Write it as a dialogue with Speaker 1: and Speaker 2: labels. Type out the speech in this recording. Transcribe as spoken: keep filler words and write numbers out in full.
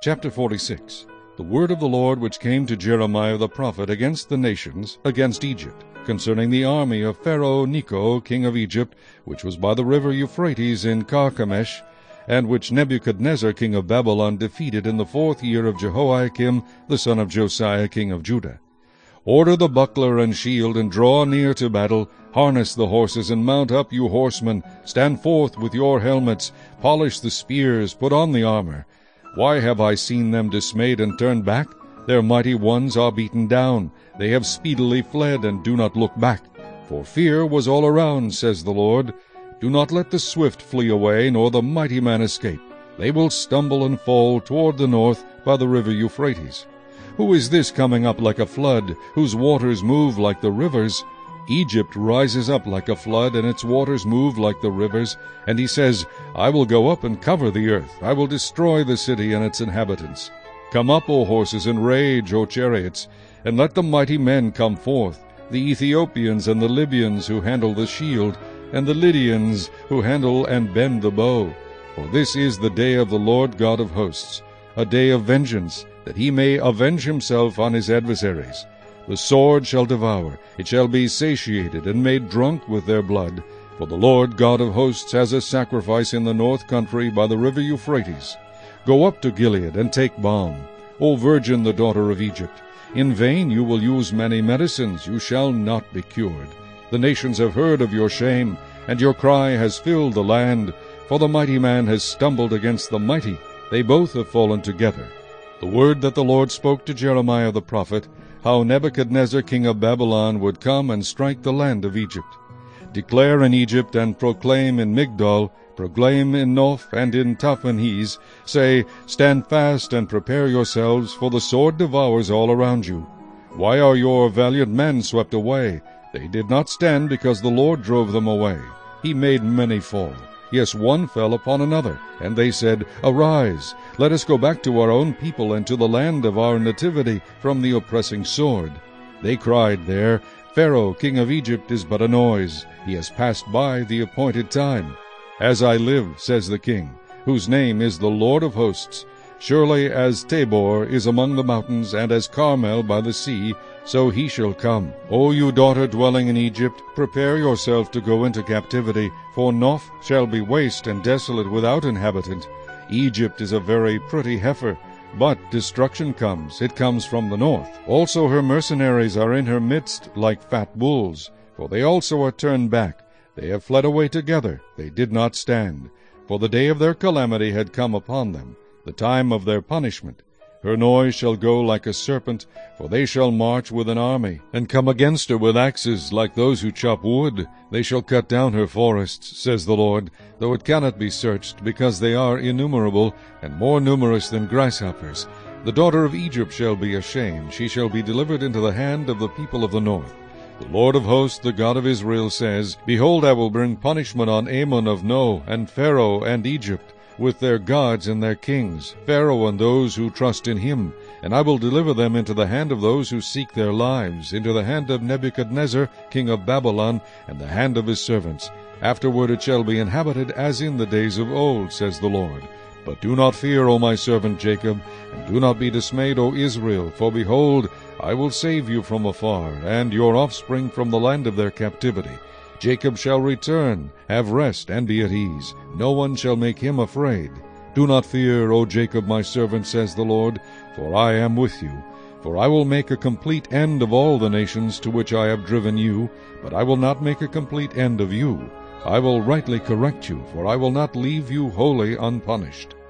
Speaker 1: Chapter forty-six. The word of the Lord which came to Jeremiah the prophet against the nations, against Egypt, concerning the army of Pharaoh Necho king of Egypt, which was by the river Euphrates in Carchemish, and which Nebuchadnezzar king of Babylon defeated in the fourth year of Jehoiakim the son of Josiah king of Judah. Order the buckler and shield, and draw near to battle. Harness the horses, and mount up, you horsemen. Stand forth with your helmets. Polish the spears, put on the armor. Why have I seen them dismayed and turned back? Their mighty ones are beaten down. They have speedily fled, and do not look back. For fear was all around, says the Lord. Do not let the swift flee away, nor the mighty man escape. They will stumble and fall toward the north by the river Euphrates. Who is this coming up like a flood, whose waters move like the rivers? Egypt rises up like a flood, and its waters move like the rivers. And he says, I will go up and cover the earth. I will destroy the city and its inhabitants. Come up, O horses, and rage, O chariots, and let the mighty men come forth, the Ethiopians and the Libyans who handle the shield, and the Lydians who handle and bend the bow. For this is the day of the Lord God of hosts, a day of vengeance, that he may avenge himself on his adversaries. The sword shall devour, it shall be satiated and made drunk with their blood. For the Lord God of hosts has a sacrifice in the north country by the river Euphrates. Go up to Gilead and take balm, O virgin, the daughter of Egypt. In vain you will use many medicines, you shall not be cured. The nations have heard of your shame, and your cry has filled the land. For the mighty man has stumbled against the mighty, they both have fallen together. The word that the Lord spoke to Jeremiah the prophet, how Nebuchadnezzar king of Babylon would come and strike the land of Egypt. Declare in Egypt, and proclaim in Migdol, proclaim in Noph and in Tahpanhes, say, Stand fast and prepare yourselves, for the sword devours all around you. Why are your valiant men swept away? They did not stand because the Lord drove them away. He made many fall. Yes, one fell upon another, and they said, Arise, let us go back to our own people and to the land of our nativity from the oppressing sword. They cried there, Pharaoh king of Egypt is but a noise. He has passed by the appointed time. As I live, says the king, whose name is the Lord of hosts, surely as Tabor is among the mountains, and as Carmel by the sea, so he shall come. O you daughter dwelling in Egypt, prepare yourself to go into captivity, for Noph shall be waste and desolate without inhabitant. Egypt is a very pretty heifer, but destruction comes, it comes from the north. Also her mercenaries are in her midst like fat bulls, for they also are turned back. They have fled away together, they did not stand. For the day of their calamity had come upon them, the time of their punishment. Her noise shall go like a serpent, for they shall march with an army, and come against her with axes, like those who chop wood. They shall cut down her forests, says the Lord, though it cannot be searched, because they are innumerable, and more numerous than grasshoppers. The daughter of Egypt shall be ashamed, she shall be delivered into the hand of the people of the north. The Lord of hosts, the God of Israel, says, Behold, I will bring punishment on Ammon of No, and Pharaoh and Egypt, with their gods and their kings, Pharaoh and those who trust in him. And I will deliver them into the hand of those who seek their lives, into the hand of Nebuchadnezzar king of Babylon, and the hand of his servants. Afterward it shall be inhabited as in the days of old, says the Lord. But do not fear, O my servant Jacob, and do not be dismayed, O Israel, for behold, I will save you from afar, and your offspring from the land of their captivity. Jacob shall return, have rest, and be at ease. No one shall make him afraid. Do not fear, O Jacob my servant, says the Lord, for I am with you. For I will make a complete end of all the nations to which I have driven you, but I will not make a complete end of you. I will rightly correct you, for I will not leave you wholly unpunished.